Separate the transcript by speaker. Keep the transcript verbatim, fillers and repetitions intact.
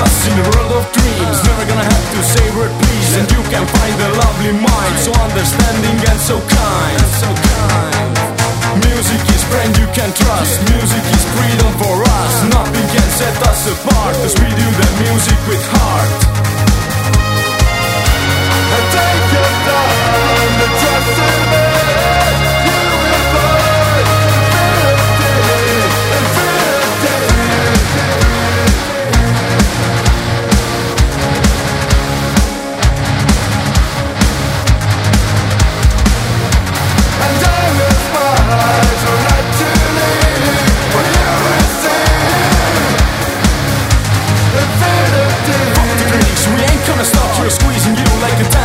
Speaker 1: us in the world of dreams. Never gonna have to say word please, and you can find the lovely mind, so understanding and so kind. So kind. Music is friend you can trust. Music is freedom for us. Nothing can set us apart, cause we do the music with heart. And take your time to trust in me. You will find infinity, infinity. And I will find so right to leave, for you will see infinity. Fuck the critics, we ain't gonna stop. You're squeezing you like a